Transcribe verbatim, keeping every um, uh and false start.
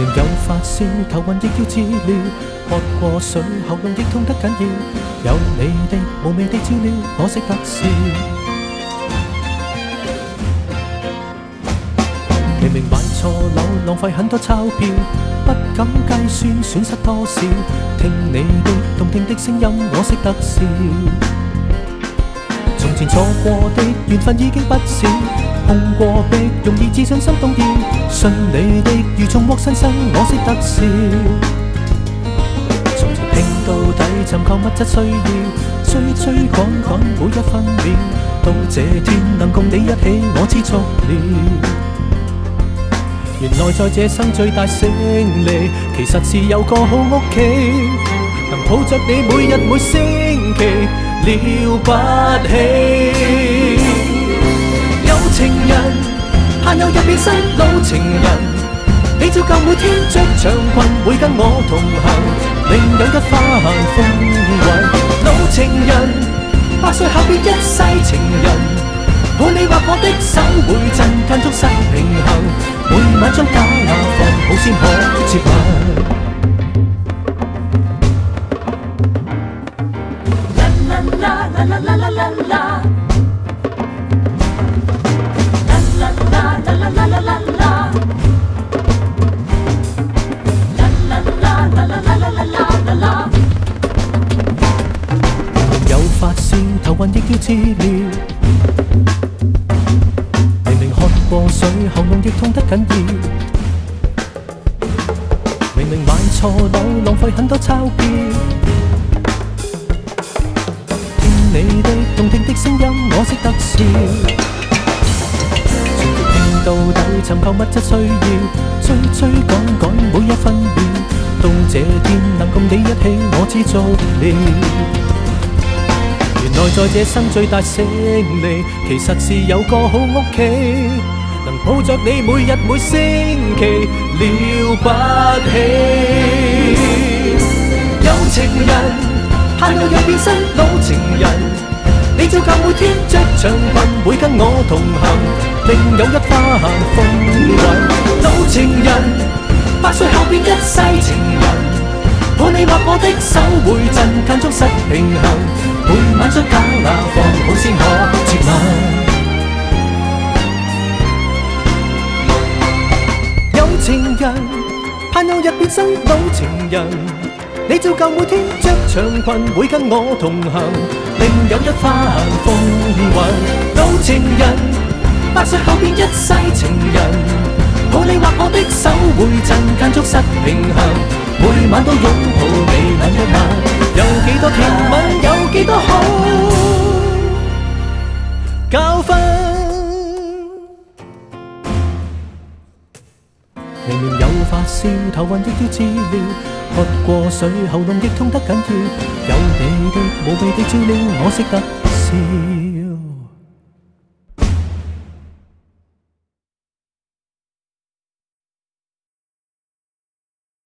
明有發燒，頭暈亦要治療，喝過水喉嚨亦痛得緊要，有你的無味的照料，可惜得笑。明明買錯樓，浪費很多鈔票，不敢計算損失多少，聽你的動聽的聲音，我識得笑。從前錯過的緣分已經不少，碰過壁容易自信心動搖，信你的如重獲新生，我識得笑。從前拼到底尋求物質需要，追追趕趕每一分秒，到這天能共你一起，我知足了。原來在這生最大勝利，其實是有個好屋企，能抱着你每日每星期了不起。有情人盼有日變身老情人，你照舊每天着長裙會跟我同行，另有一番風雲。老情人百歲後變一世情人，抱你或我的手會震間中失平衡，每晚將假牙放好先可接吻。啦啦啦啦啦啦啦，啦啦啦啦啦啦啦啦啦，啦啦啦啦啦啦啦啦啦。有發燒頭暈亦要治療，過水喉嚨亦痛得緊要，明明買錯樓浪費很多鈔票，聽你的動聽的聲音我識得笑。從前拼到底尋求物質需要，追追趕趕每一分秒，到這天能共你一起我知足了。原來在這生最大勝利，其實是有個好屋企，能抱着你每日每星期了不起。有情人盼到有變身老情人，你照舊每天着長裙會跟我同行，另有一番風雲。老情人百歲後變一世情人，抱你或我的手會震間中失平衡，每晚將假牙放好先可接吻。有情人盼有日變身老情人，你照舊每天着長裙會跟我同行，另有一番風雲。老情人百歲後變一世情人，抱你或我的手會震間中失平衡，每晚都擁抱你那一晚，有幾多甜蜜，有幾多好教訓。明明有發燒，頭暈亦要治療，喝過水喉嚨亦痛得緊要，有你的無味的照料，我識得笑。